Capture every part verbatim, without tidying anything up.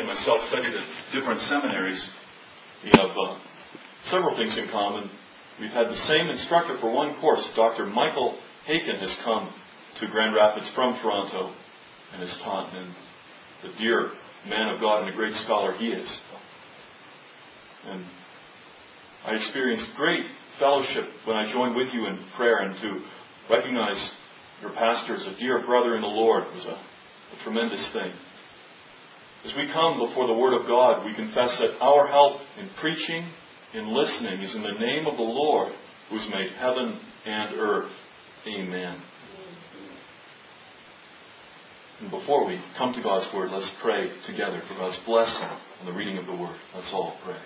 and myself studied at different seminaries, we have uh, several things in common. We've had the same instructor for one course. Doctor Michael Haken has come to Grand Rapids from Toronto and has taught, and the dear man of God and a great scholar he is. And I experienced great fellowship when I joined with you in prayer, and to recognize your pastor as a dear brother in the Lord was a, a tremendous thing. As we come before the Word of God, we confess that our help in preaching, in listening, is in the name of the Lord, who has made heaven and earth. Amen. And before we come to God's Word, let's pray together for God's blessing on the reading of the Word. Let's all pray.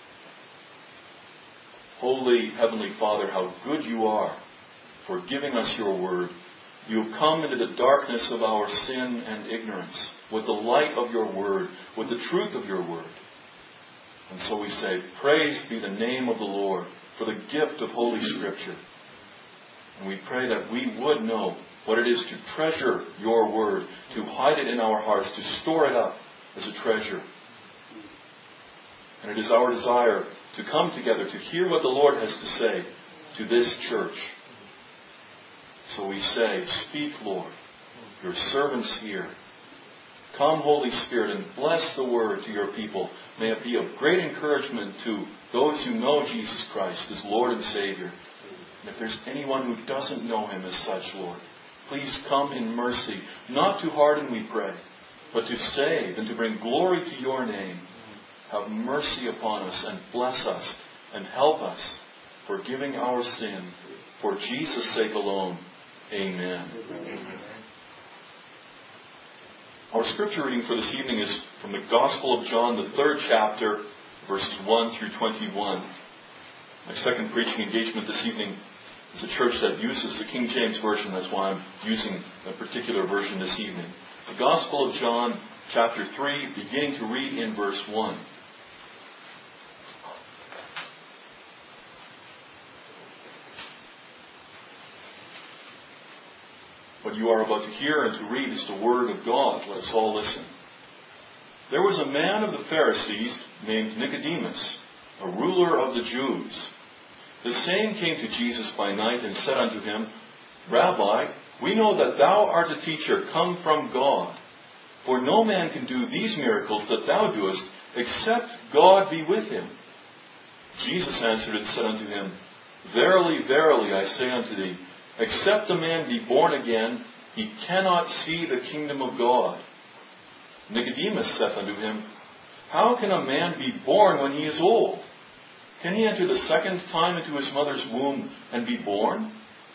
Holy Heavenly Father, how good you are for giving us your Word. You have come into the darkness of our sin and ignorance with the light of your Word, with the truth of your Word. And so we say, praise be the name of the Lord for the gift of Holy Scripture. And we pray that we would know what it is to treasure your Word, to hide it in our hearts, to store it up as a treasure. And it is our desire to come together to hear what the Lord has to say to this church. So we say, speak, Lord, your servants here. Come, Holy Spirit, and bless the Word to your people. May it be of great encouragement to those who know Jesus Christ as Lord and Savior. And if there's anyone who doesn't know Him as such, Lord, please come in mercy, not to harden, we pray, but to save and to bring glory to your name. Have mercy upon us and bless us and help us, forgiving our sin for Jesus' sake alone. Amen. Amen. Our scripture reading for this evening is from the Gospel of John, the third chapter, verses one through twenty-one. My second preaching engagement this evening is a church that uses the King James Version. That's why I'm using a particular version this evening. The Gospel of John, chapter three, beginning to read in verse one. What you are about to hear and to read is the Word of God. Let us all listen. There was a man of the Pharisees named Nicodemus, a ruler of the Jews. The same came to Jesus by night and said unto him, Rabbi, we know that thou art a teacher come from God. For no man can do these miracles that thou doest, except God be with him. Jesus answered and said unto him, Verily, verily, I say unto thee, except a man be born again, he cannot see the kingdom of God. Nicodemus saith unto him, How can a man be born when he is old? Can he enter the second time into his mother's womb and be born?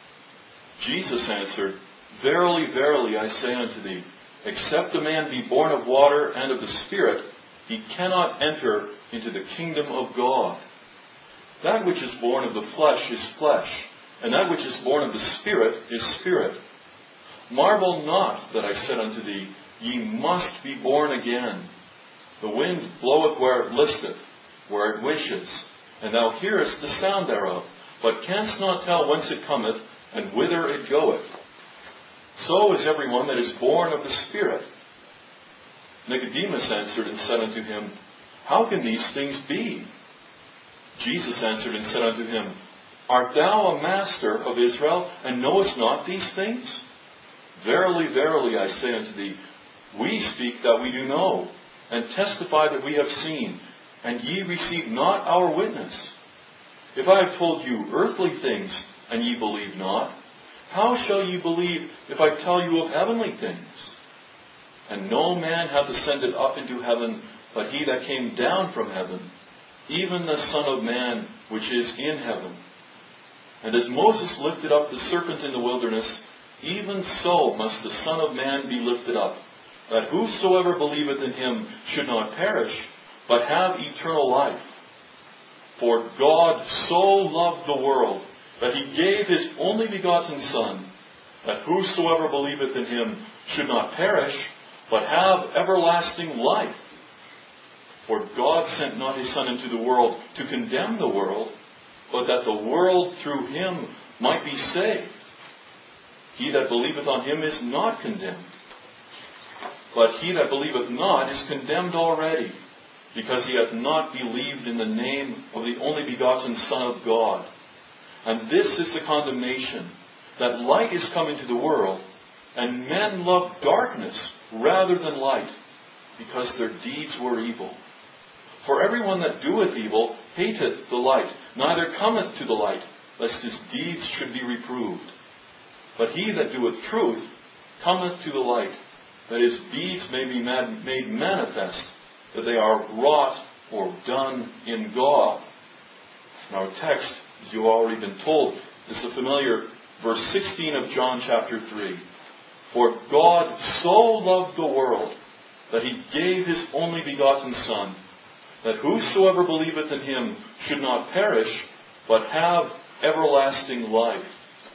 Jesus answered, Verily, verily, I say unto thee, except a man be born of water and of the Spirit, he cannot enter into the kingdom of God. That which is born of the flesh is flesh, and that which is born of the Spirit is spirit. Marvel not that I said unto thee, Ye must be born again. The wind bloweth where it listeth, where it wishes, and thou hearest the sound thereof, but canst not tell whence it cometh, and whither it goeth. So is every one that is born of the Spirit. Nicodemus answered and said unto him, How can these things be? Jesus answered and said unto him, Art thou a master of Israel, and knowest not these things? Verily, verily, I say unto thee, we speak that we do know, and testify that we have seen, and ye receive not our witness. If I have told you earthly things, and ye believe not, how shall ye believe if I tell you of heavenly things? And no man hath ascended up into heaven, but he that came down from heaven, even the Son of Man which is in heaven. And as Moses lifted up the serpent in the wilderness, even so must the Son of Man be lifted up, that whosoever believeth in him should not perish, but have eternal life. For God so loved the world, that he gave his only begotten Son, that whosoever believeth in him should not perish, but have everlasting life. For God sent not his Son into the world to condemn the world, but that the world through him might be saved. He that believeth on him is not condemned, But he that believeth not is condemned already, because he hath not believed in the name of the only begotten Son of God. And this is the condemnation, that light is come into the world, and men love darkness rather than light, because their deeds were evil. For everyone that doeth evil hateth the light, neither cometh to the light, lest his deeds should be reproved. But he that doeth truth cometh to the light, that his deeds may be made manifest, that they are wrought or done in God. And our text, as you've already been told, is the familiar verse sixteen of John chapter three. For God so loved the world, that he gave his only begotten Son, that whosoever believeth in him should not perish, but have everlasting life.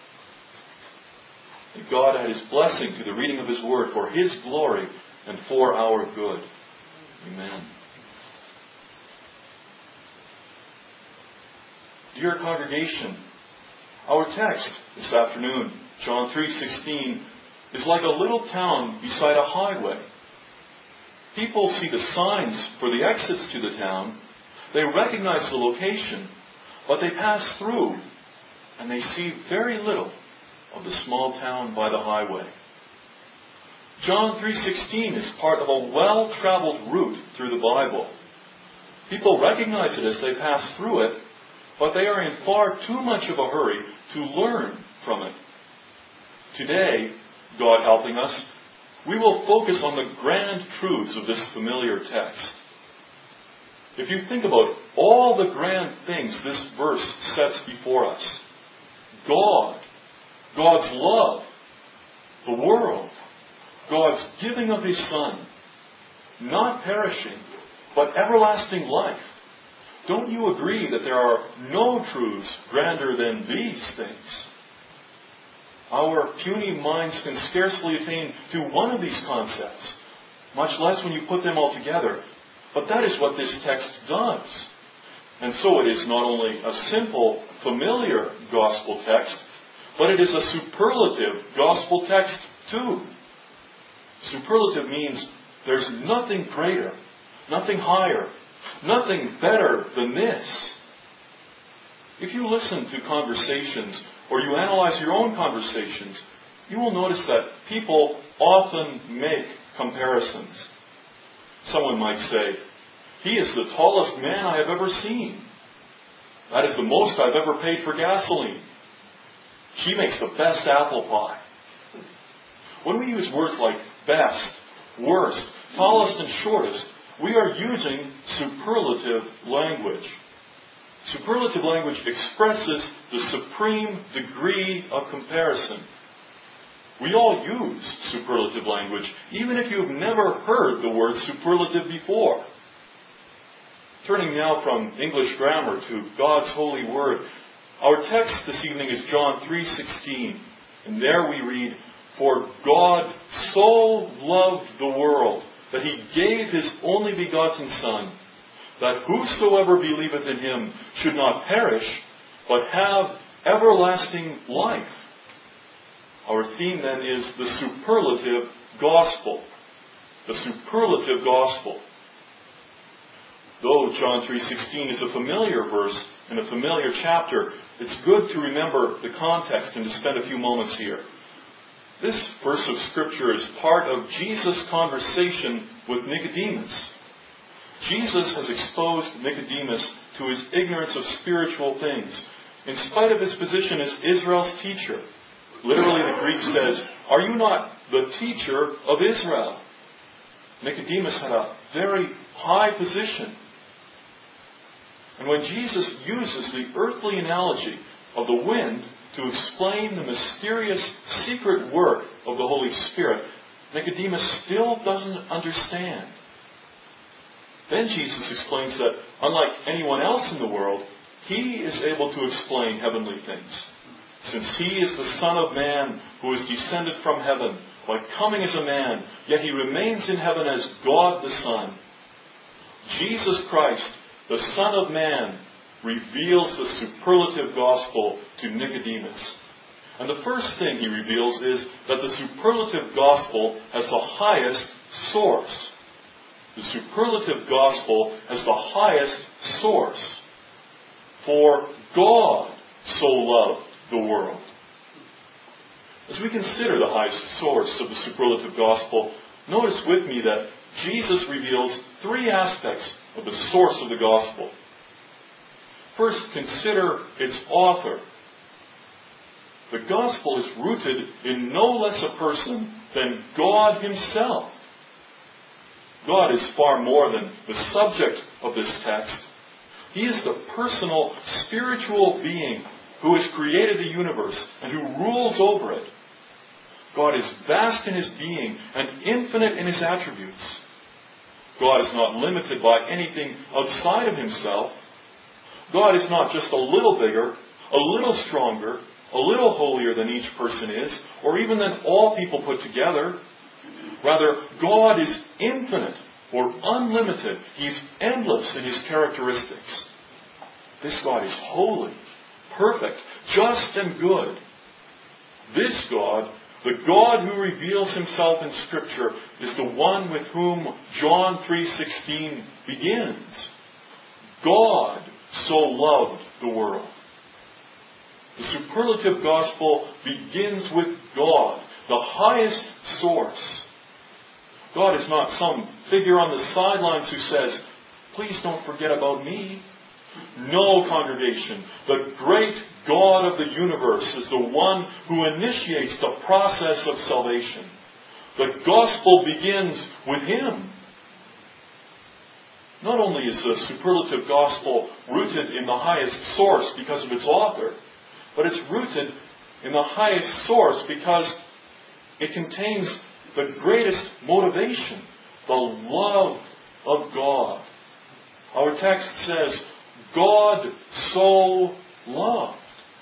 And God add his blessing to the reading of his word for his glory and for our good. Amen. Dear congregation, our text this afternoon, John three sixteen, is like a little town beside a highway. People see the signs for the exits to the town. They recognize the location, but they pass through and they see very little of the small town by the highway. John three sixteen is part of a well-traveled route through the Bible. People recognize it as they pass through it, but they are in far too much of a hurry to learn from it. Today, God helping us, we will focus on the grand truths of this familiar text. If you think about all the grand things this verse sets before us, God, God's love, the world, God's giving of his Son, not perishing, but everlasting life. Don't you agree that there are no truths grander than these things? Our puny minds can scarcely attain to one of these concepts, much less when you put them all together. But that is what this text does. And so it is not only a simple, familiar gospel text, but it is a superlative gospel text too. Superlative means there's nothing greater, nothing higher, nothing better than this. If you listen to conversations or you analyze your own conversations, you will notice that people often make comparisons. Someone might say, "He is the tallest man I have ever seen. That is the most I've ever paid for gasoline. She makes the best apple pie." When we use words like best, worst, tallest, and shortest, we are using superlative language. Superlative language expresses the supreme degree of comparison. We all use superlative language, even if you've never heard the word superlative before. Turning now from English grammar to God's holy word, our text this evening is John three sixteen, and there we read, "For God so loved the world, that he gave his only begotten Son, that whosoever believeth in him should not perish, but have everlasting life." Our theme then is the superlative gospel. The superlative gospel. Though John three sixteen is a familiar verse and a familiar chapter, it's good to remember the context and to spend a few moments here. This verse of Scripture is part of Jesus' conversation with Nicodemus. Jesus has exposed Nicodemus to his ignorance of spiritual things, in spite of his position as Israel's teacher. Literally, the Greek says, "Are you not the teacher of Israel?" Nicodemus had a very high position. And when Jesus uses the earthly analogy of the wind to explain the mysterious secret work of the Holy Spirit, Nicodemus still doesn't understand. Then Jesus explains that, unlike anyone else in the world, he is able to explain heavenly things, since he is the Son of Man who is descended from heaven by coming as a man, yet he remains in heaven as God the Son. Jesus Christ, the Son of Man, reveals the superlative gospel to Nicodemus. And the first thing he reveals is that the superlative gospel has the highest source. The superlative gospel has the highest source. For God so loved the world. As we consider the highest source of the superlative gospel, notice with me that Jesus reveals three aspects of the source of the gospel. First, consider its author. The gospel is rooted in no less a person than God Himself. God is far more than the subject of this text. He is the personal, spiritual being who has created the universe and who rules over it. God is vast in His being and infinite in His attributes. God is not limited by anything outside of Himself. God is not just a little bigger, a little stronger, a little holier than each person is, or even than all people put together. Rather, God is infinite or unlimited. He's endless in His characteristics. This God is holy, perfect, just and good. This God, the God who reveals Himself in Scripture, is the one with whom John three sixteen begins. God so loved the world. The superlative gospel begins with God, the highest source. God is not some figure on the sidelines who says, please don't forget about me. No, congregation. The great God of the universe is the one who initiates the process of salvation. The gospel begins with Him. Not only is the superlative gospel rooted in the highest source because of its author, but it's rooted in the highest source because it contains the greatest motivation, the love of God. Our text says, God so loved.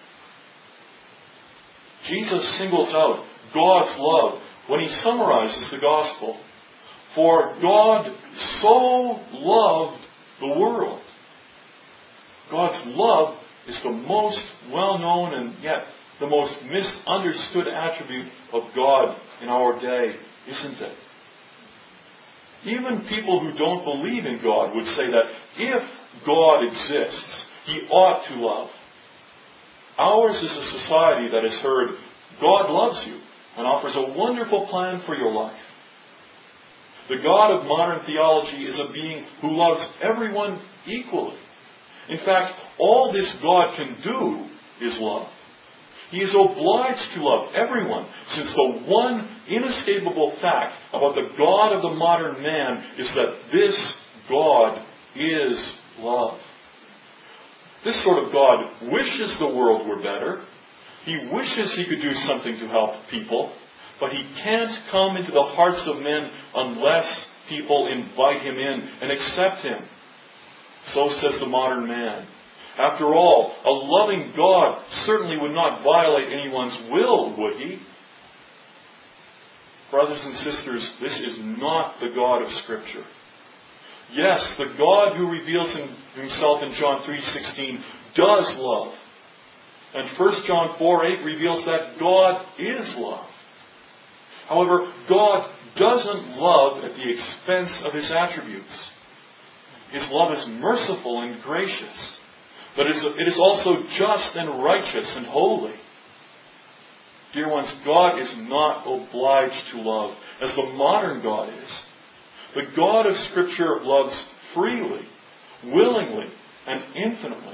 Jesus singles out God's love when He summarizes the gospel. For God so loved the world. God's love is the most well-known and yet the most misunderstood attribute of God in our day, isn't it? Even people who don't believe in God would say that if God exists, He ought to love. Ours is a society that has heard God loves you and offers a wonderful plan for your life. The God of modern theology is a being who loves everyone equally. In fact, all this God can do is love. He is obliged to love everyone, since the one inescapable fact about the God of the modern man is that this God is love. This sort of God wishes the world were better. He wishes He could do something to help people, but He can't come into the hearts of men unless people invite Him in and accept Him. So says the modern man. After all, a loving God certainly would not violate anyone's will, would He? Brothers and sisters, this is not the God of Scripture. Yes, the God who reveals Himself in John three sixteen does love. And First John four eight reveals that God is love. However, God doesn't love at the expense of His attributes. His love is merciful and gracious. But it is also just and righteous and holy. Dear ones, God is not obliged to love as the modern God is. The God of Scripture loves freely, willingly, and infinitely.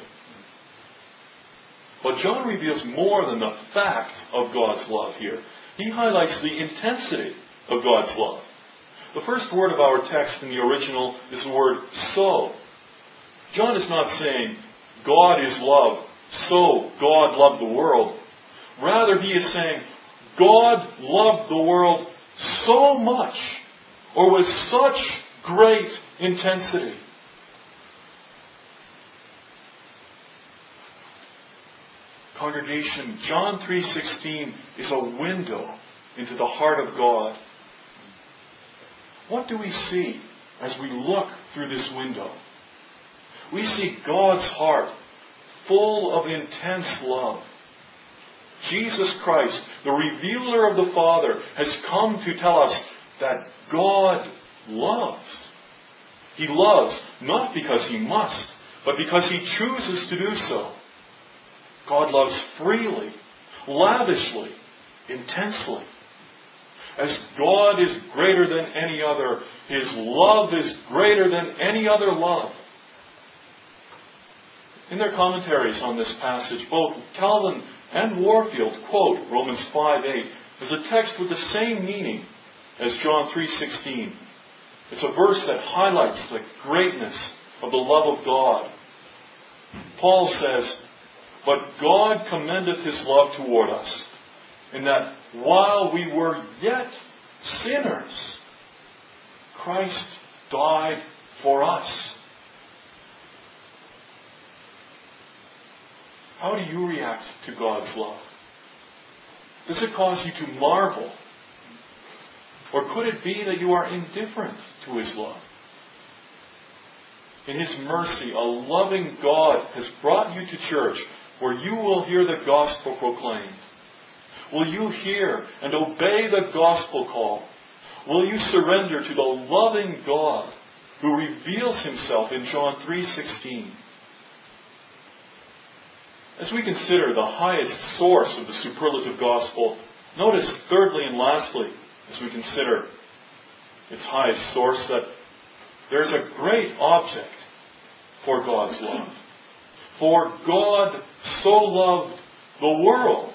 But John reveals more than the fact of God's love here. He highlights the intensity of God's love. The first word of our text in the original is the word so. John is not saying, God is love, so God loved the world. Rather, he is saying, God loved the world so much, or with such great intensity. Congregation, John three sixteen is a window into the heart of God. What do we see as we look through this window? We see God's heart full of intense love. Jesus Christ, the revealer of the Father, has come to tell us that God loves. He loves not because He must, but because He chooses to do so. God loves freely, lavishly, intensely. As God is greater than any other, His love is greater than any other love. In their commentaries on this passage, both Calvin and Warfield quote Romans five eight as a text with the same meaning as John three sixteen. It's a verse that highlights the greatness of the love of God. Paul says, "But God commendeth His love toward us, in that while we were yet sinners, Christ died for us." How do you react to God's love? Does it cause you to marvel? Or could it be that you are indifferent to His love? In His mercy, a loving God has brought you to church where you will hear the gospel proclaimed. Will you hear and obey the gospel call? Will you surrender to the loving God who reveals Himself in John three sixteen? As we consider the highest source of the superlative gospel, notice thirdly and lastly, as we consider its highest source, that there's a great object for God's love. For God so loved the world.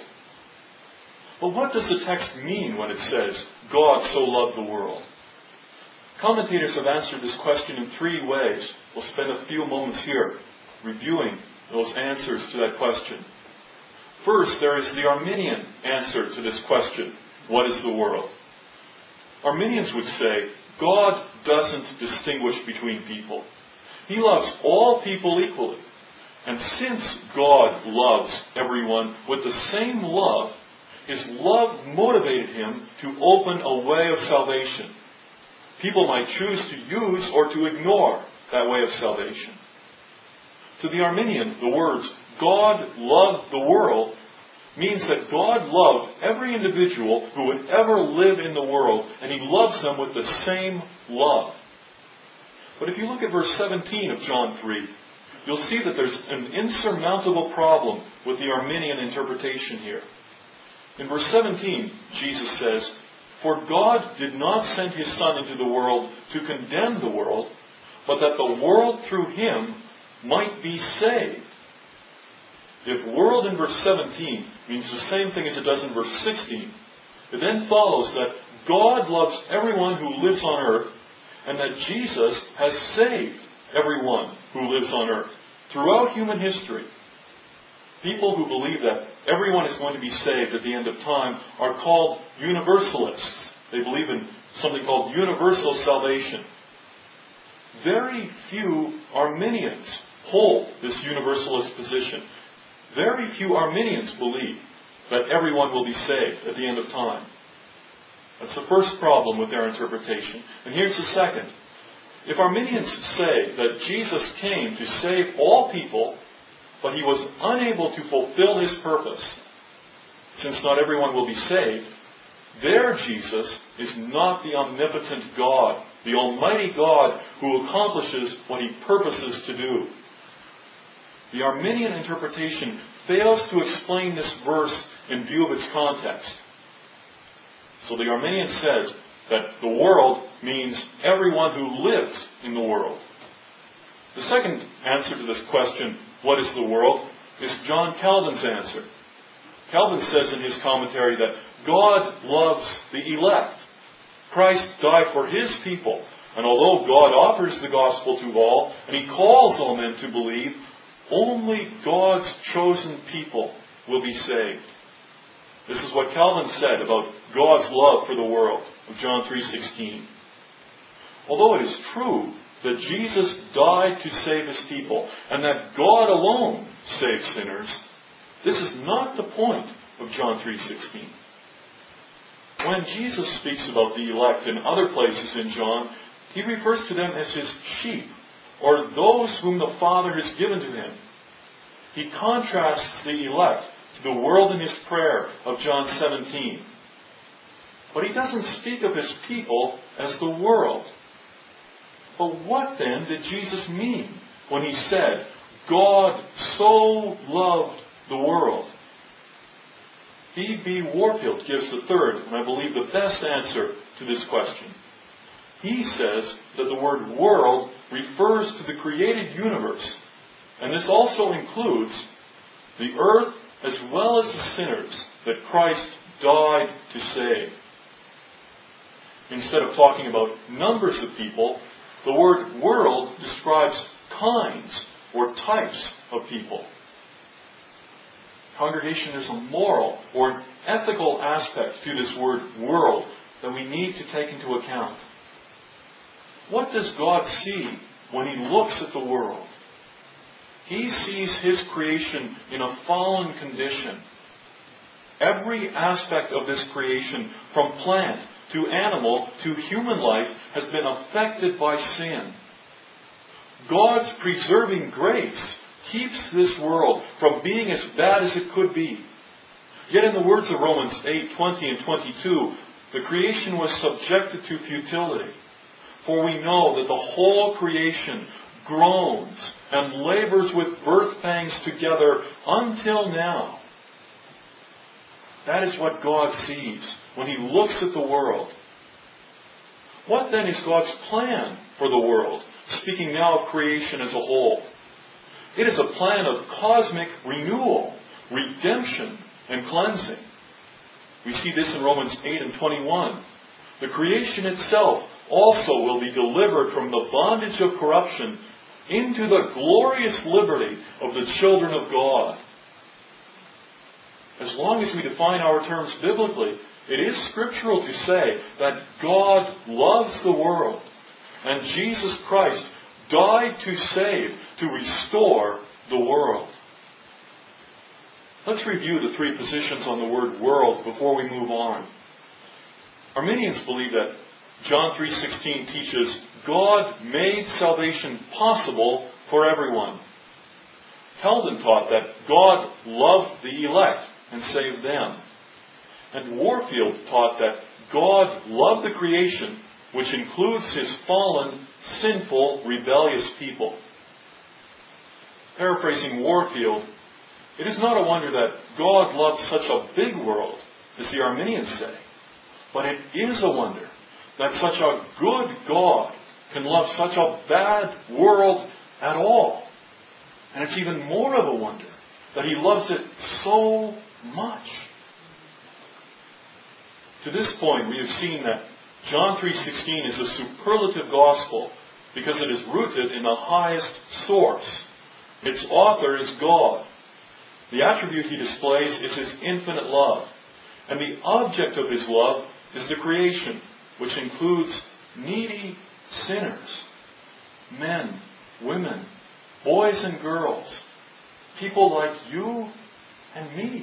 But what does the text mean when it says, God so loved the world? Commentators have answered this question in three ways. We'll spend a few moments here reviewing those answers to that question. First, there is the Arminian answer to this question. What is the world? Arminians would say, God doesn't distinguish between people. He loves all people equally. And since God loves everyone with the same love, His love motivated Him to open a way of salvation. People might choose to use or to ignore that way of salvation. To the Arminian, the words, God loved the world, means that God loved every individual who would ever live in the world, and He loves them with the same love. But if you look at verse seventeen of John three, you'll see that there's an insurmountable problem with the Arminian interpretation here. In verse seventeen, Jesus says, "For God did not send His Son into the world to condemn the world, but that the world through Him might be saved." If world in verse seventeen means the same thing as it does in verse sixteen, it then follows that God loves everyone who lives on earth, and that Jesus has saved everyone who lives on earth throughout human history. People who believe that everyone is going to be saved at the end of time are called universalists. They believe in something called universal salvation. Very few Arminians hold this universalist position. Very few Arminians believe that everyone will be saved at the end of time. That's the first problem with their interpretation. And here's the second. If Arminians say that Jesus came to save all people, but He was unable to fulfill His purpose, since not everyone will be saved, their Jesus is not the omnipotent God, the Almighty God who accomplishes what He purposes to do. The Arminian interpretation fails to explain this verse in view of its context. So the Arminian says that the world means everyone who lives in the world. The second answer to this question, what is the world, is John Calvin's answer. Calvin says in his commentary that God loves the elect. Christ died for His people. And although God offers the gospel to all, and He calls all men to believe, only God's chosen people will be saved. This is what Calvin said about God's love for the world of John three sixteen. Although it is true that Jesus died to save His people, and that God alone saves sinners, this is not the point of John three sixteen. When Jesus speaks about the elect in other places in John, He refers to them as His sheep, or those whom the Father has given to Him. He contrasts the elect to the world in His prayer of John seventeen. But he doesn't speak of his people as the world. But what then did Jesus mean when he said, God so loved the world? E B Warfield gives the third, and I believe the best answer to this question. He says that the word world refers to the created universe, and this also includes the earth as well as the sinners that Christ died to save. Instead of talking about numbers of people, the word world describes kinds or types of people. Congregation, there's a moral or an ethical aspect to this word world that we need to take into account. What does God see when He looks at the world? He sees His creation in a fallen condition. Every aspect of this creation, from plant to animal to human life, has been affected by sin. God's preserving grace keeps this world from being as bad as it could be. Yet in the words of Romans eight, twenty and twenty-two, the creation was subjected to futility. For we know that the whole creation groans and labors with birth pangs together until now. That is what God sees when He looks at the world. What then is God's plan for the world? Speaking now of creation as a whole. It is a plan of cosmic renewal, redemption, and cleansing. We see this in Romans eight and twenty-one. The creation itself also will be delivered from the bondage of corruption into the glorious liberty of the children of God. As long as we define our terms biblically, it is scriptural to say that God loves the world, and Jesus Christ died to save, to restore the world. Let's review the three positions on the word world before we move on. Arminians believe that John three sixteen teaches God made salvation possible for everyone. Heldon taught that God loved the elect and saved them. And Warfield taught that God loved the creation, which includes His fallen, sinful, rebellious people. Paraphrasing Warfield, it is not a wonder that God loved such a big world, as the Arminians say, but it is a wonder that such a good God can love such a bad world at all. And it's even more of a wonder that He loves it so much. To this point, we have seen that John three sixteen is a superlative gospel because it is rooted in the highest source. Its author is God. The attribute He displays is His infinite love. And the object of His love is the creation, which includes needy sinners, men, women, boys and girls, people like you and me.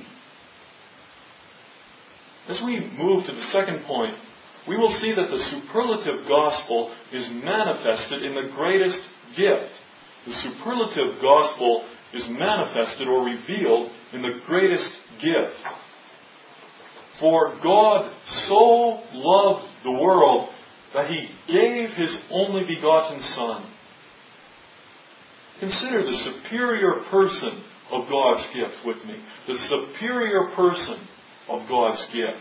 As we move to the second point, we will see that the superlative gospel is manifested in the greatest gift. The superlative gospel is manifested or revealed in the greatest gift. For God so loved the world that He gave His only begotten Son. Consider the superior person of God's gift with me. The superior person of God's gift.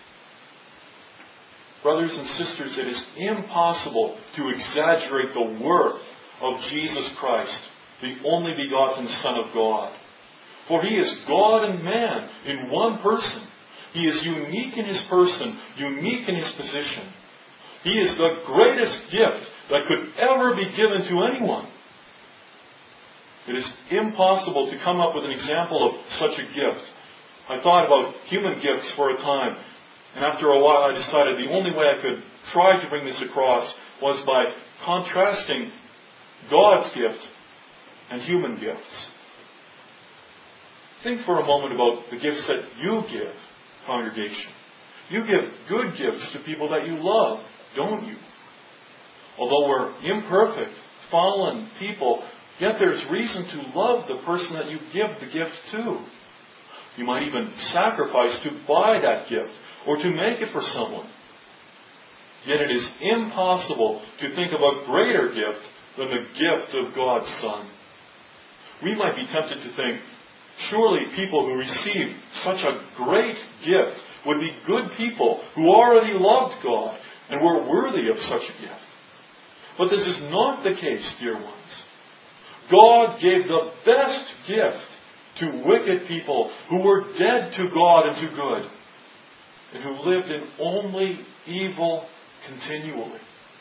Brothers and sisters, it is impossible to exaggerate the worth of Jesus Christ, the only begotten Son of God. For He is God and man in one person. He is unique in His person, unique in His position. He is the greatest gift that could ever be given to anyone. It is impossible to come up with an example of such a gift. I thought about human gifts for a time, and after a while I decided the only way I could try to bring this across was by contrasting God's gift and human gifts. Think for a moment about the gifts that you give, congregation. You give good gifts to people that you love, don't you? Although we're imperfect, fallen people, yet there's reason to love the person that you give the gift to. You might even sacrifice to buy that gift. or to make it for someone. Yet it is impossible to think of a greater gift than the gift of God's Son. We might be tempted to think, surely people who receive such a great gift would be good people who already loved God and were worthy of such a gift. But this is not the case, dear ones. God gave the best gift to wicked people who were dead to God and to good, and who lived in only evil continually.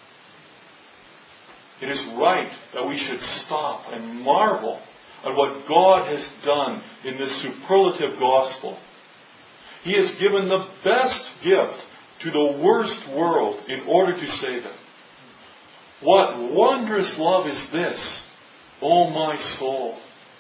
It is right that we should stop and marvel at what God has done in this superlative gospel. He has given the best gift to the worst world in order to save it. What wondrous love is this, O my soul?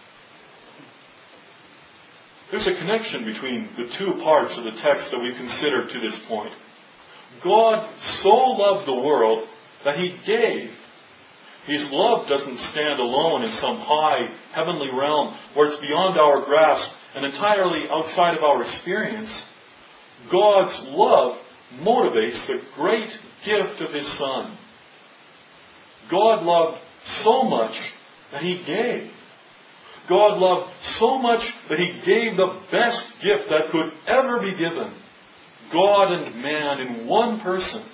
There's a connection between the two parts of the text that we've considered to this point. God so loved the world that He gave. His love doesn't stand alone in some high heavenly realm where it's beyond our grasp and entirely outside of our experience. God's love motivates the great gift of His Son. God loved so much that He gave. God loved so much that He gave the best gift that could ever be given. God and man in one person.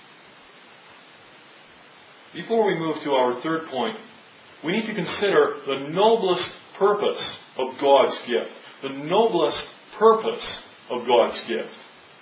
Before we move to our third point, we need to consider the noblest purpose of God's gift. The noblest purpose of God's gift.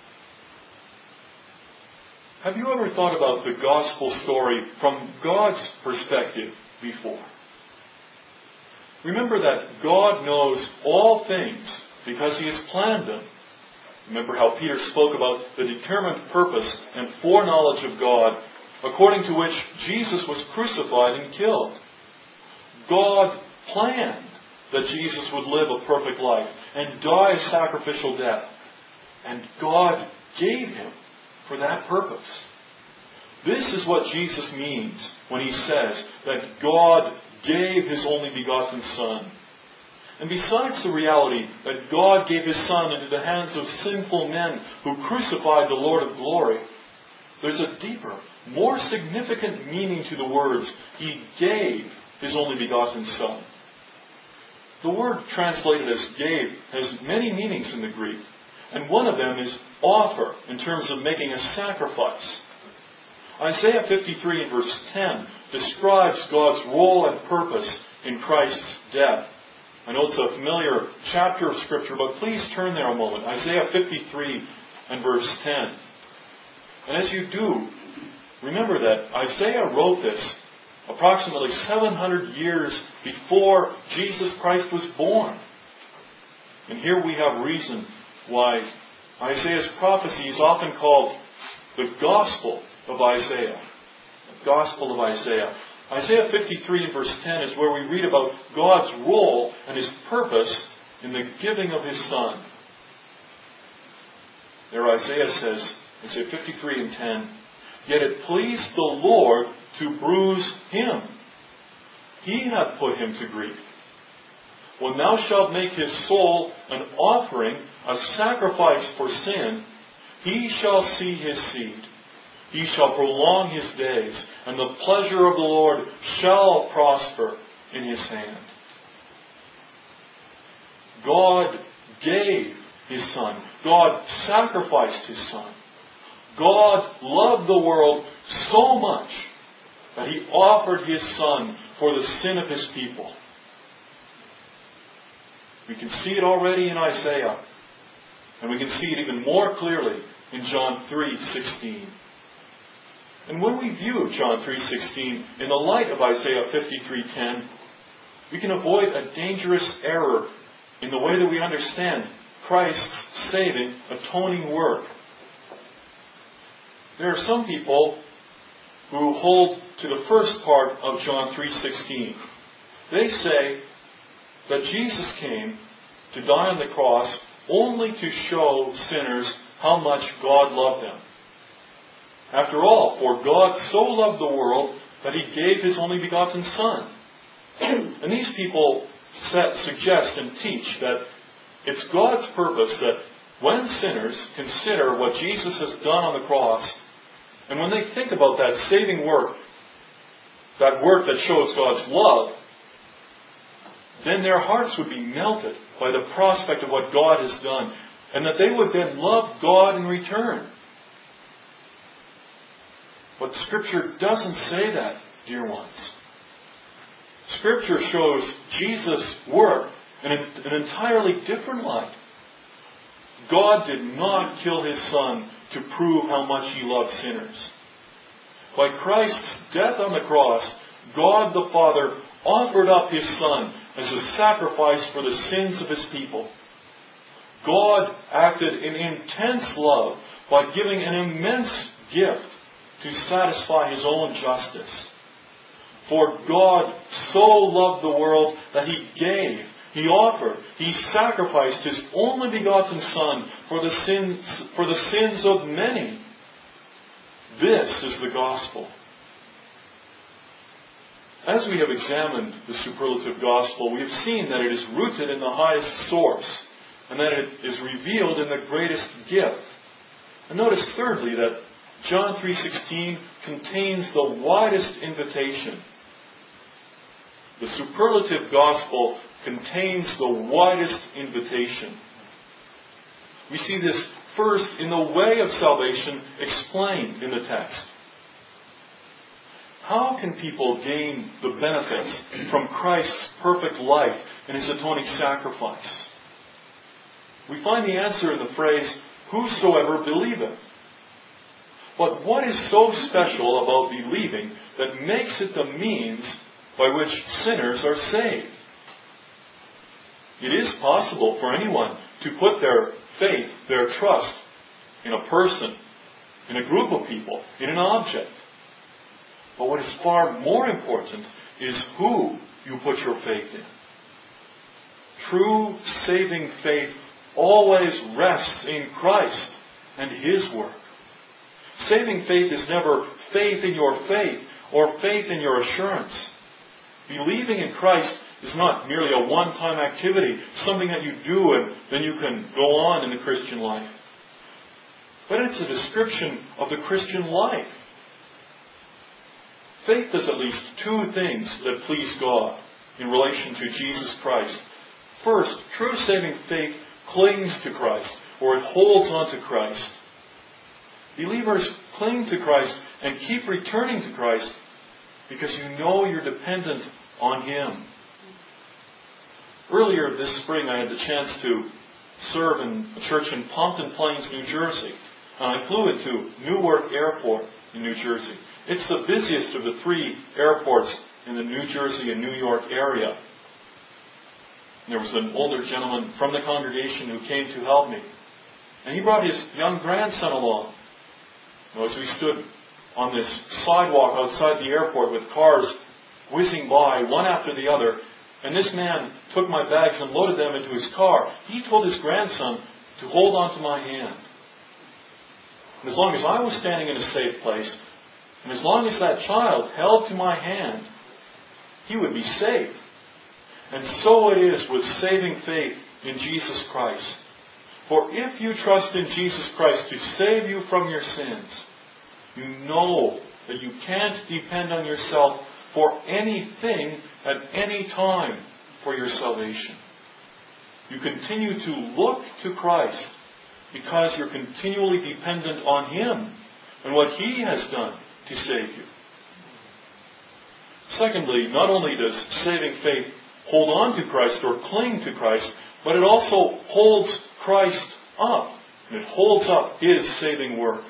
Have you ever thought about the gospel story from God's perspective before? Remember that God knows all things because He has planned them. Remember how Peter spoke about the determined purpose and foreknowledge of God, according to which Jesus was crucified and killed. God planned that Jesus would live a perfect life and die a sacrificial death. And God gave Him for that purpose. This is what Jesus means when He says that God gave His only begotten Son. And besides the reality that God gave His Son into the hands of sinful men who crucified the Lord of glory, there's a deeper, more significant meaning to the words, He gave His only begotten Son. The word translated as gave has many meanings in the Greek, and one of them is offer, in terms of making a sacrifice. Isaiah fifty-three and verse ten describes God's role and purpose in Christ's death. I know it's a familiar chapter of Scripture, but please turn there a moment. Isaiah fifty-three and verse ten. And as you do, remember that Isaiah wrote this approximately seven hundred years before Jesus Christ was born. And here we have reason why Isaiah's prophecy is often called the Gospel of Isaiah. The Gospel of Isaiah. Isaiah fifty-three and verse ten is where we read about God's role and His purpose in the giving of His Son. There Isaiah says, Isaiah fifty-three and ten, Yet it pleased the Lord to bruise Him. He hath put Him to grief. When thou shalt make His soul an offering, a sacrifice for sin, He shall see His seed. He shall prolong His days, and the pleasure of the Lord shall prosper in His hand. God gave His Son. God sacrificed His Son. God loved the world so much that He offered His Son for the sin of His people. We can see it already in Isaiah, and we can see it even more clearly in John three sixteen. And when we view John three sixteen in the light of Isaiah fifty-three ten, we can avoid a dangerous error in the way that we understand Christ's saving, atoning work. There are some people who hold to the first part of John three sixteen. They say that Jesus came to die on the cross only to show sinners how much God loved them. After all, for God so loved the world that He gave His only begotten Son. And these people set, suggest and teach that it's God's purpose that When sinners consider what Jesus has done on the cross, and when they think about that saving work, that work that shows God's love, then their hearts would be melted by the prospect of what God has done, and that they would then love God in return. But Scripture doesn't say that, dear ones. Scripture shows Jesus' work in an entirely different light. God did not kill His Son to prove how much He loved sinners. By Christ's death on the cross, God the Father offered up His Son as a sacrifice for the sins of His people. God acted in intense love by giving an immense gift to satisfy His own justice. For God so loved the world that He gave, He offered, He sacrificed His only begotten Son for the sins, for the sins of many. This is the gospel. As we have examined the superlative gospel, we have seen that it is rooted in the highest source, and that it is revealed in the greatest gift. And notice thirdly that John three sixteen contains the widest invitation. The superlative gospel contains the widest invitation. We see this first in the way of salvation explained in the text. How can people gain the benefits from Christ's perfect life and His atoning sacrifice? We find the answer in the phrase, "Whosoever believeth." But what is so special about believing that makes it the means by which sinners are saved? It is possible for anyone to put their faith, their trust, in a person, in a group of people, in an object. But what is far more important is who you put your faith in. True saving faith always rests in Christ and His work. Saving faith is never faith in your faith or faith in your assurance. Believing in Christ is not merely a one-time activity, something that you do and then you can go on in the Christian life. But it's a description of the Christian life. Faith does at least two things that please God in relation to Jesus Christ. First, true saving faith clings to Christ, or it holds on to Christ. Believers cling to Christ and keep returning to Christ because you know you're dependent on Him. Earlier this spring I had the chance to serve in a church in Pompton Plains, New Jersey. And I flew into Newark Airport in New Jersey. It's the busiest of the three airports in the New Jersey and New York area. There was an older gentleman from the congregation who came to help me. And he brought his young grandson along. Now, as we stood on this sidewalk outside the airport with cars whizzing by, one after the other, and this man took my bags and loaded them into his car, he told his grandson to hold on to my hand. And as long as I was standing in a safe place, and as long as that child held to my hand, he would be safe. And so it is with saving faith in Jesus Christ. For if you trust in Jesus Christ to save you from your sins, you know that you can't depend on yourself for anything at any time for your salvation. You continue to look to Christ because you're continually dependent on Him and what He has done to save you. Secondly, not only does saving faith hold on to Christ or cling to Christ, but it also holds Christ up. And it holds up His saving work.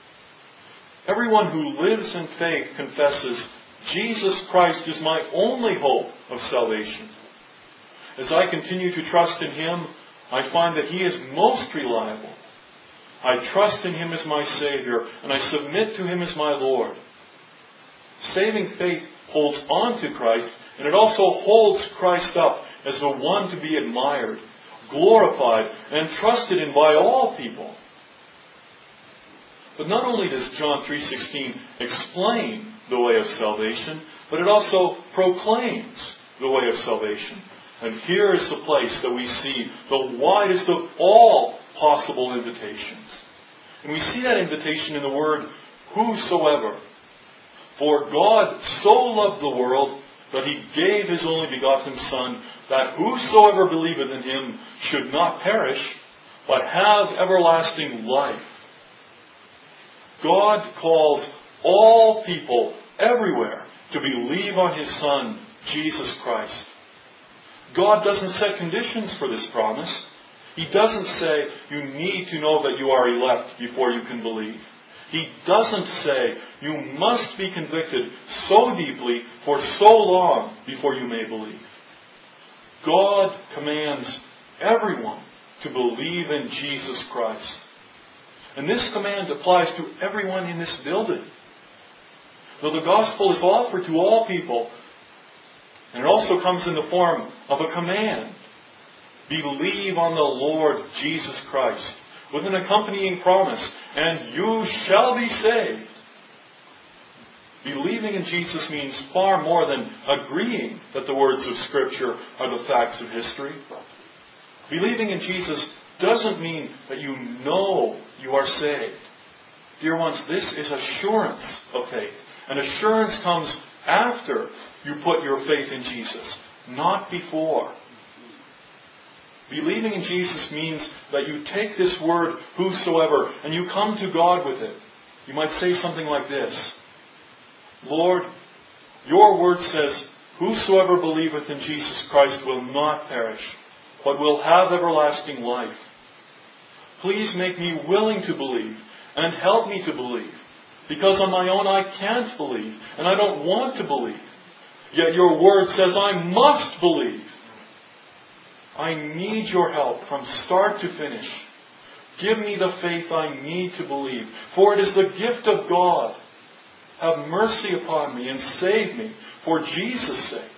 Everyone who lives in faith confesses, Jesus Christ is my only hope of salvation. As I continue to trust in Him, I find that He is most reliable. I trust in Him as my Savior, and I submit to Him as my Lord. Saving faith holds on to Christ, and it also holds Christ up as the one to be admired, glorified, and trusted in by all people. But not only does John three sixteen explain the way of salvation, but it also proclaims the way of salvation. And here is the place that we see the widest of all possible invitations. And we see that invitation in the word whosoever. For God so loved the world that He gave His only begotten Son, that whosoever believeth in Him should not perish, but have everlasting life. God calls all people everywhere to believe on His Son, Jesus Christ. God doesn't set conditions for this promise. He doesn't say you need to know that you are elect before you can believe. He doesn't say you must be convicted so deeply for so long before you may believe. God commands everyone to believe in Jesus Christ. And this command applies to everyone in this building. Though the gospel is offered to all people, and it also comes in the form of a command. Believe on the Lord Jesus Christ, with an accompanying promise, and you shall be saved. Believing in Jesus means far more than agreeing that the words of Scripture are the facts of history. Believing in Jesus doesn't mean that you know you are saved. Dear ones, this is assurance of faith. And assurance comes after you put your faith in Jesus, not before. Believing in Jesus means that you take this word, whosoever, and you come to God with it. You might say something like this: Lord, your word says, whosoever believeth in Jesus Christ will not perish, but will have everlasting life. Please make me willing to believe, and help me to believe, because on my own I can't believe, and I don't want to believe. Yet your word says I must believe. I need your help from start to finish. Give me the faith I need to believe, for it is the gift of God. Have mercy upon me and save me for Jesus' sake.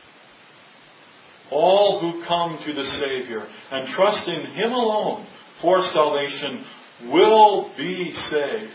All who come to the Savior and trust in Him alone for salvation will be saved.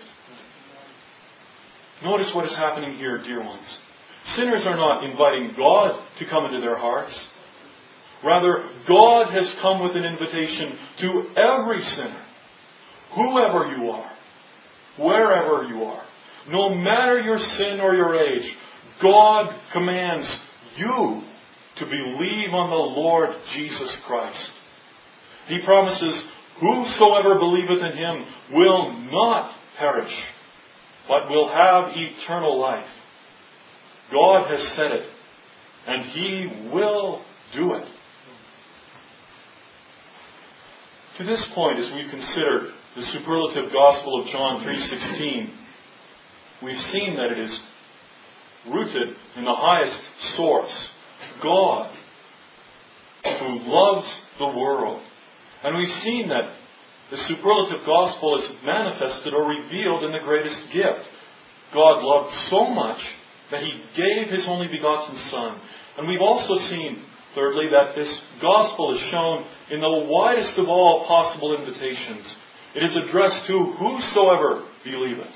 Notice what is happening here, dear ones. Sinners are not inviting God to come into their hearts. Rather, God has come with an invitation to every sinner, whoever you are, wherever you are. No matter your sin or your age, God commands you to believe on the Lord Jesus Christ. He promises, whosoever believeth in Him will not perish, but will have eternal life. God has said it, and He will do it. To this point, as we consider the superlative gospel of John three sixteen, we've seen that it is rooted in the highest source, God, who loves the world. And we've seen that the superlative gospel is manifested or revealed in the greatest gift. God loved so much that He gave His only begotten Son. And we've also seen, thirdly, that this gospel is shown in the widest of all possible invitations. It is addressed to whosoever believeth.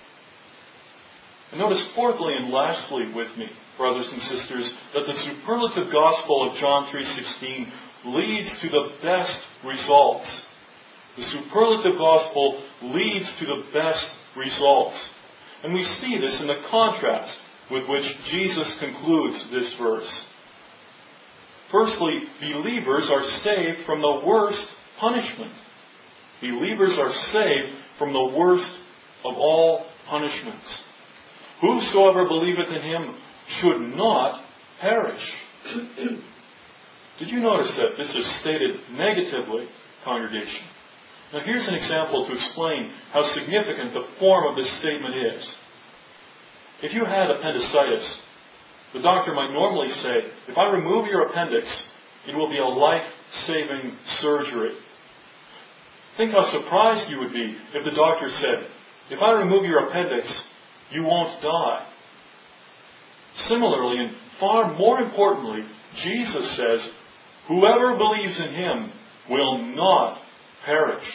And notice fourthly and lastly with me, brothers and sisters, that the superlative gospel of John three sixteen leads to the best results. The superlative gospel leads to the best results. And we see this in the contrast with which Jesus concludes this verse. Firstly, believers are saved from the worst punishment. Believers are saved from the worst of all punishments. Whosoever believeth in Him should not perish. Did you notice that this is stated negatively, congregation? Now here's an example to explain how significant the form of this statement is. If you had appendicitis, the doctor might normally say, if I remove your appendix, it will be a life-saving surgery. Think how surprised you would be if the doctor said, if I remove your appendix, you won't die. Similarly, and far more importantly, Jesus says, whoever believes in Him will not perish.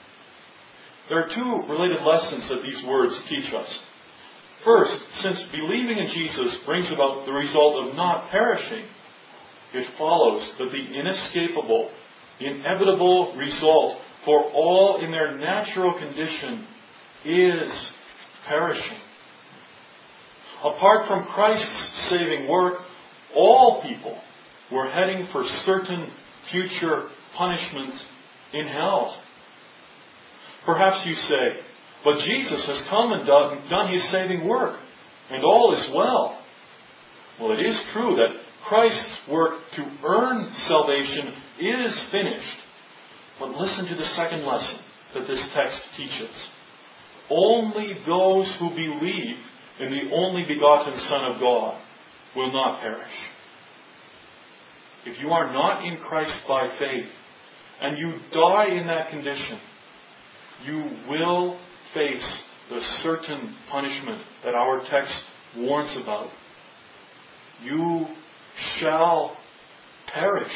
There are two related lessons that these words teach us. First, since believing in Jesus brings about the result of not perishing, it follows that the inescapable, inevitable result For all in their natural condition is perishing. Apart from Christ's saving work, all people were heading for certain future punishment in hell. Perhaps you say, but Jesus has come and done, done His saving work, and all is well. Well, it is true that Christ's work to earn salvation is finished. But listen to the second lesson that this text teaches. Only those who believe in the only begotten Son of God will not perish. If you are not in Christ by faith, and you die in that condition, you will face the certain punishment that our text warns about. You shall perish.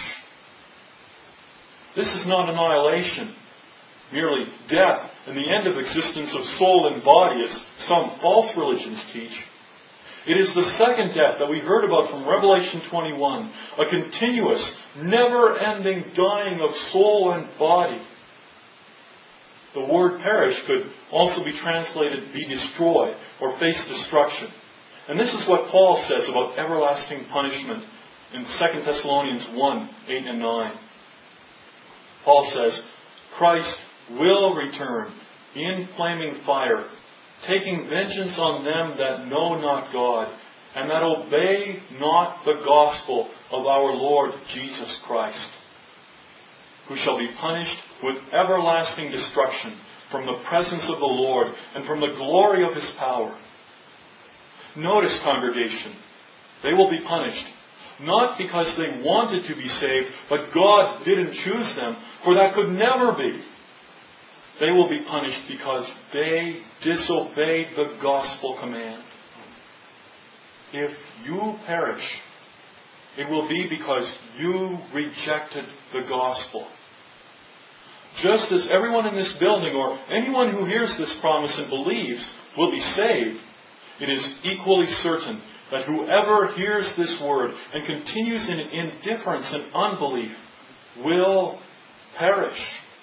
This is not annihilation, merely death and the end of existence of soul and body, as some false religions teach. It is the second death that we heard about from Revelation twenty-one, a continuous, never-ending dying of soul and body. The word perish could also be translated be destroyed or face destruction. And this is what Paul says about everlasting punishment in Second Thessalonians one, eight and nine. Paul says, Christ will return in flaming fire, taking vengeance on them that know not God, and that obey not the gospel of our Lord Jesus Christ, who shall be punished with everlasting destruction from the presence of the Lord and from the glory of His power. Notice, congregation, they will be punished, not because they wanted to be saved, but God didn't choose them, for that could never be. They will be punished because they disobeyed the gospel command. If you perish, it will be because you rejected the gospel. Just as everyone in this building or anyone who hears this promise and believes will be saved, it is equally certain that whoever hears this word and continues in indifference and unbelief will perish.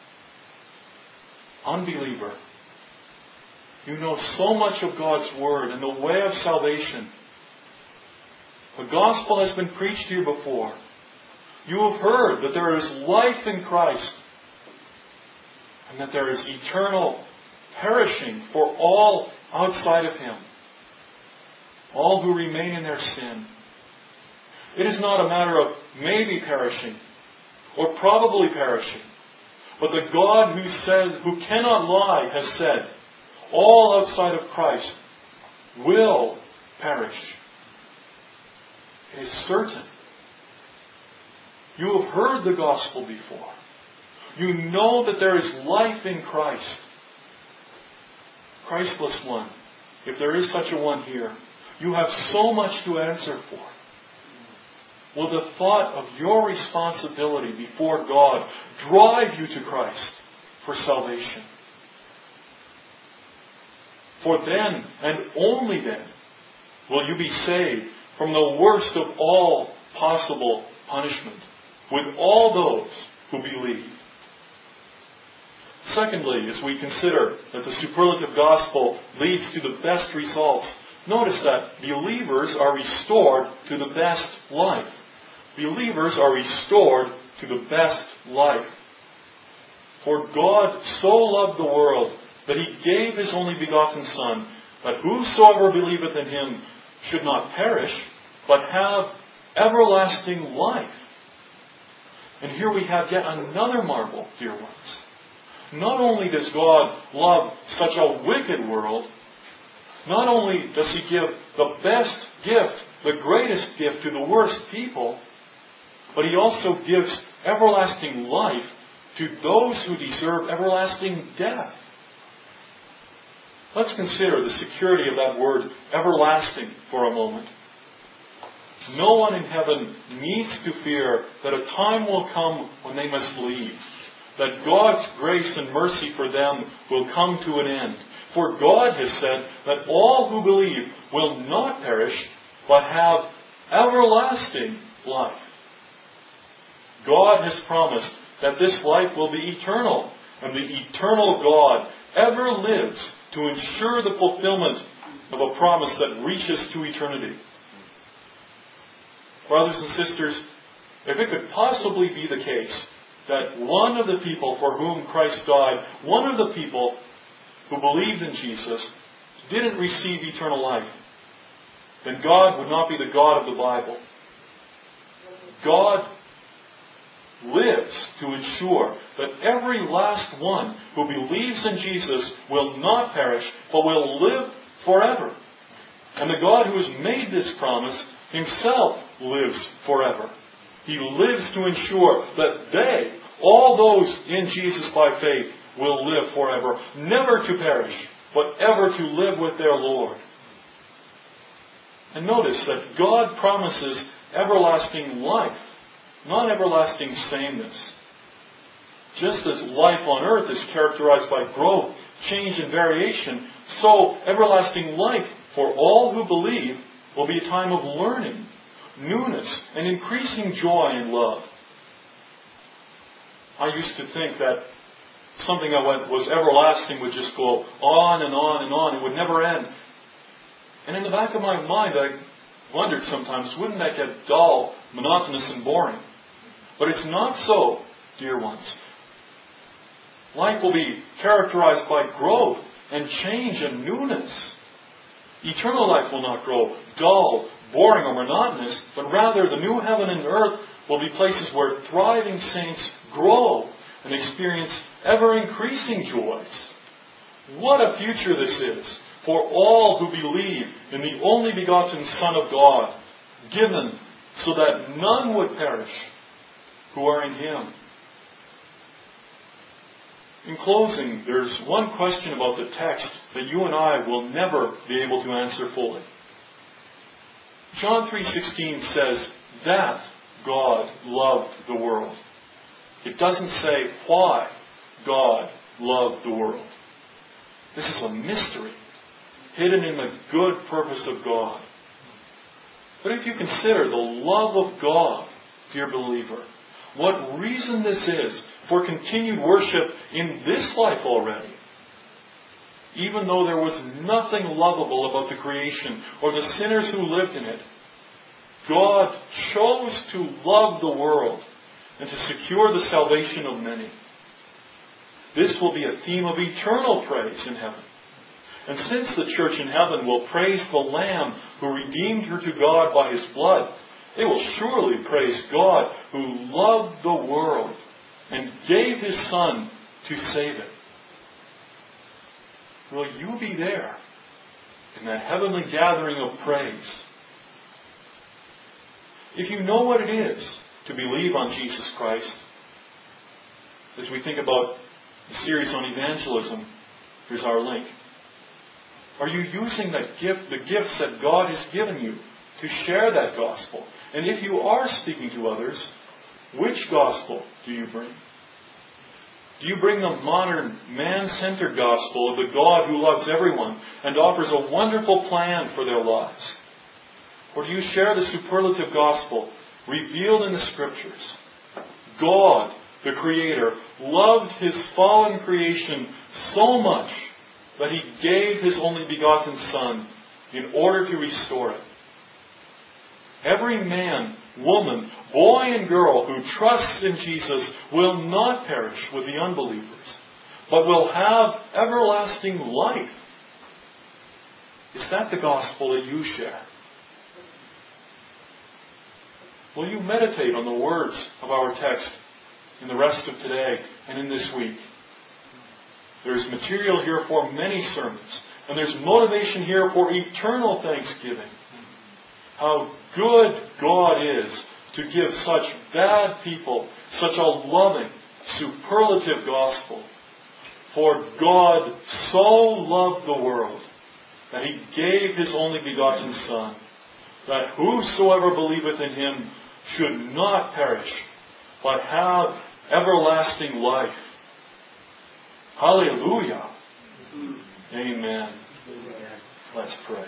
Unbeliever, you know so much of God's word and the way of salvation. The gospel has been preached to you before. You have heard that there is life in Christ and that there is eternal perishing for all outside of Him, all who remain in their sin. It is not a matter of maybe perishing or probably perishing, but the God who says, who cannot lie, has said, all outside of Christ will perish. It is certain. You have heard the gospel before. You know that there is life in Christ. Christless one, if there is such a one here, you have so much to answer for. Will the thought of your responsibility before God drive you to Christ for salvation? For then, and only then, will you be saved from the worst of all possible punishment, with all those who believe. Secondly, as we consider that the superlative gospel leads to the best results, notice that believers are restored to the best life. Believers are restored to the best life. For God so loved the world that He gave His only begotten Son, that whosoever believeth in Him should not perish, but have everlasting life. And here we have yet another marvel, dear ones. Not only does God love such a wicked world, not only does He give the best gift, the greatest gift to the worst people, but He also gives everlasting life to those who deserve everlasting death. Let's consider the security of that word, everlasting, for a moment. No one in heaven needs to fear that a time will come when they must leave, that God's grace and mercy for them will come to an end. For God has said that all who believe will not perish, but have everlasting life. God has promised that this life will be eternal, and the eternal God ever lives to ensure the fulfillment of a promise that reaches to eternity. Brothers and sisters, if it could possibly be the case that one of the people for whom Christ died, one of the people who believed in Jesus, didn't receive eternal life, then God would not be the God of the Bible. God lives to ensure that every last one who believes in Jesus will not perish, but will live forever. And the God who has made this promise Himself lives forever. He lives to ensure that they, all those in Jesus by faith, will live forever, never to perish, but ever to live with their Lord. And notice that God promises everlasting life, not everlasting sameness. Just as life on earth is characterized by growth, change, and variation, so everlasting life for all who believe will be a time of learning, newness, and increasing joy and love. I used to think that something that was everlasting would just go on and on and on. It would never end. And in the back of my mind, I wondered sometimes, wouldn't that get dull, monotonous, and boring? But it's not so, dear ones. Life will be characterized by growth and change and newness. Eternal life will not grow dull, boring, or monotonous, but rather the new heaven and earth will be places where thriving saints grow and experience ever-increasing joys. What a future this is for all who believe in the only begotten Son of God, given so that none would perish who are in Him. In closing, there's one question about the text that you and I will never be able to answer fully. John three sixteen says that God loved the world. It doesn't say why God loved the world. This is a mystery, hidden in the good purpose of God. But if you consider the love of God, dear believer, what reason this is for continued worship in this life already. Even though there was nothing lovable about the creation or the sinners who lived in it, God chose to love the world and to secure the salvation of many. This will be a theme of eternal praise in heaven. And since the church in heaven will praise the Lamb who redeemed her to God by His blood, they will surely praise God who loved the world and gave His Son to save it. Will you be there in that heavenly gathering of praise? If you know what it is to believe on Jesus Christ, as we think about the series on evangelism, here's our link. Are you using that gift, the gifts that God has given you to share that gospel? And if you are speaking to others, which gospel do you bring? Do you bring the modern, man-centered gospel of the God who loves everyone and offers a wonderful plan for their lives? Or do you share the superlative gospel revealed in the Scriptures? God, the Creator, loved His fallen creation so much that He gave His only begotten Son in order to restore it. Every man, woman, boy and girl who trusts in Jesus will not perish with the unbelievers, but will have everlasting life. Is that the gospel that you share? Will you meditate on the words of our text in the rest of today and in this week? There's material here for many sermons, and there's motivation here for eternal thanksgiving. How good God is to give such bad people such a loving, superlative gospel. For God so loved the world that He gave His only begotten Son, that whosoever believeth in Him should not perish, but have everlasting life. Hallelujah. Amen. Let's pray.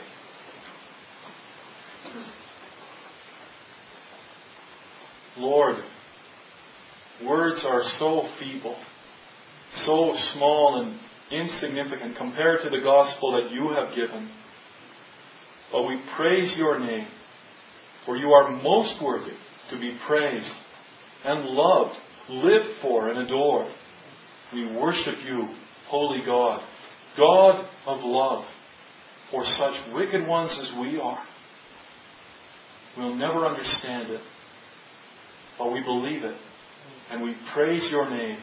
Lord, words are so feeble, so small and insignificant compared to the gospel that you have given. But we praise your name, for you are most worthy to be praised and loved, lived for and adored. We worship you, holy God, God of love, for such wicked ones as we are. We'll never understand it, but we believe it, and we praise your name.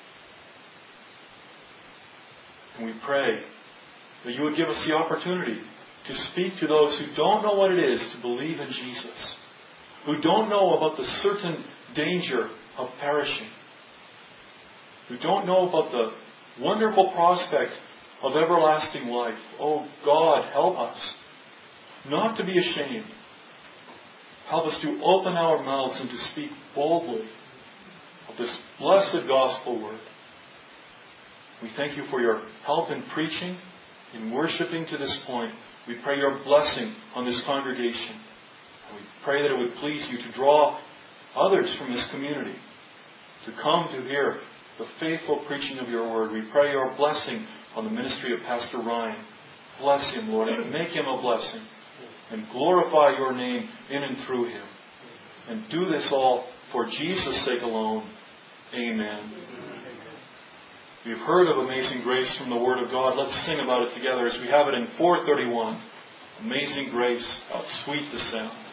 And we pray that you would give us the opportunity to speak to those who don't know what it is to believe in Jesus, who don't know about the certain danger of perishing, who don't know about the wonderful prospect of everlasting life. Oh God, help us not to be ashamed. Help us to open our mouths and to speak boldly of this blessed gospel word. We thank you for your help in preaching, in worshiping to this point. We pray your blessing on this congregation. And we pray that it would please you to draw others from this community to come to hear the faithful preaching of your word. We pray your blessing on the ministry of Pastor Ryan. Bless him, Lord, and make him a blessing. And glorify your name in and through him. And do this all for Jesus' sake alone. Amen. We've heard of Amazing Grace from the Word of God. Let's sing about it together as we have it in four thirty-one. Amazing Grace, how sweet the sound.